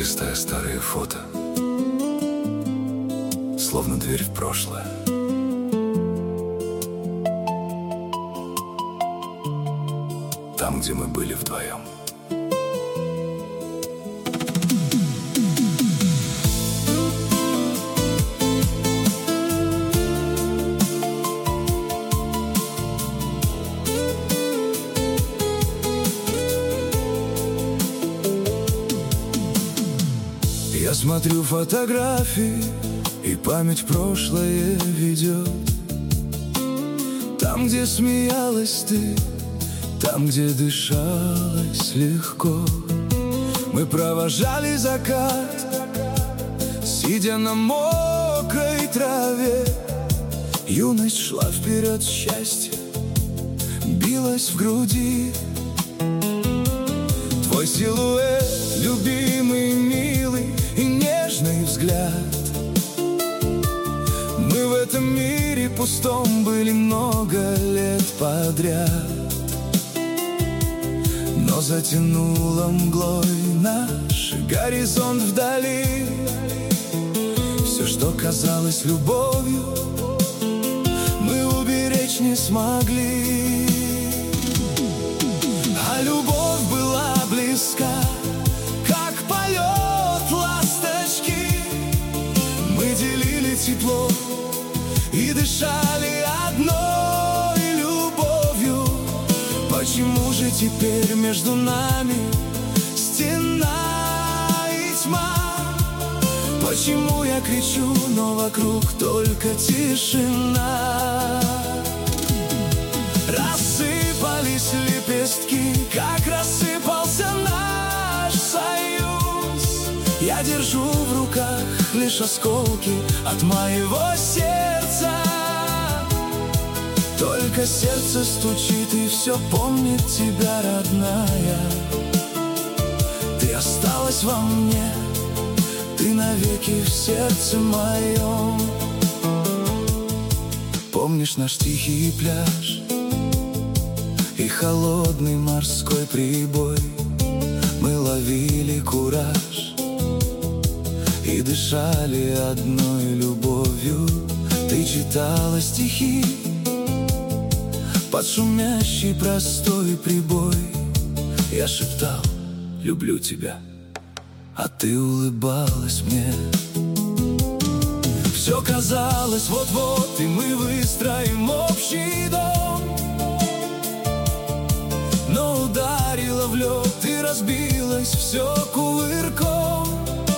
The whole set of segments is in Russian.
листая старые фото, словно дверь в прошлое. Там, где мы были вдвоем. Я смотрю фотографии, и память в прошлое ведет. Там, где смеялась ты, там, где дышалось легко. Мы провожали закат, сидя на мокрой траве. Юность шла вперед, счастье билось в груди. Твой силуэт, любимый, милый и нежный взгляд. Мы в этом мире пустом были много лет подряд. Но затянуло мглой наш горизонт вдали. Все, что казалось любовью, мы уберечь не смогли. А любовь была близка, как полет ласточки. Мы делили тепло и дышали одной любовью. Почему же теперь между нами стена и тьма? Почему я кричу, но вокруг только тишина? Рассыпались лепестки, как рассыпался наш союз. Я держу в руках лишь осколки от моего сердца. Только сердце стучит и все помнит тебя, родная. Ты осталась во мне, ты навеки в сердце моем. Помнишь наш тихий пляж и холодный морской прибой? Мы ловили кураж и дышали одной любовью. Ты читала стихи под шумящий простой прибой. Я шептал: люблю тебя, а ты улыбалась мне. Все казалось вот-вот, и мы выстроим общий дом. Но ударило в лед, и разбилось все кувырком.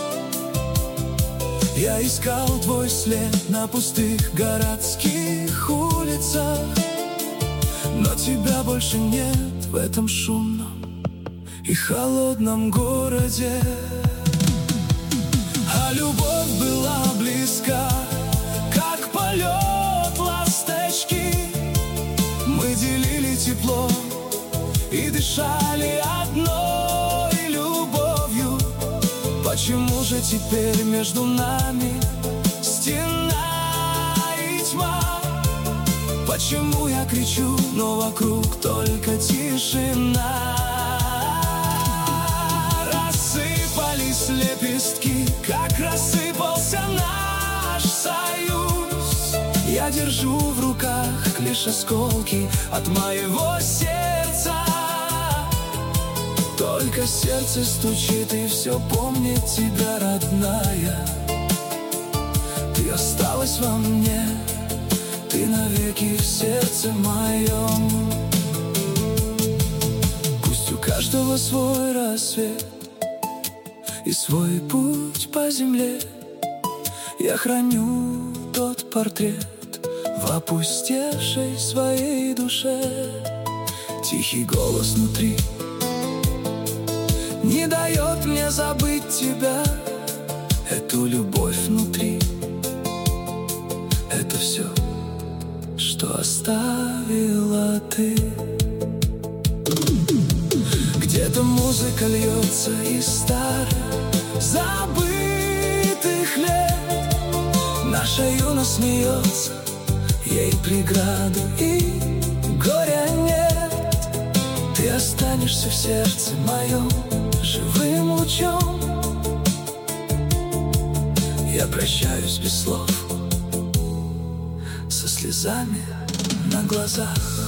Я искал твой след на пустых городских улицах, но тебя больше нет в этом шумном и холодном городе. А любовь была близка, как полет ласточки. Мы делили тепло и дышали одной любовью. Почему же теперь между нами стена и тьма? Почему я кричу, но вокруг только тишина? Рассыпались лепестки, как рассыпался наш союз. Я держу в руках лишь осколки от моего сердца. Только сердце стучит и все помнит тебя, родная. Ты осталась во мне, ты навеки в сердце моем. Пусть у каждого свой рассвет и свой путь по земле. Я храню тот портрет в опустевшей своей душе. Тихий голос внутри не дает мне забыть тебя. Эту любовь внутри, это все, что оставила ты. Где-то музыка льется из старых забытых лет. Наша юность смеется, ей преграды и горя нет. Ты останешься в сердце моем живым лучом. Я прощаюсь без слов, со слезами на глазах.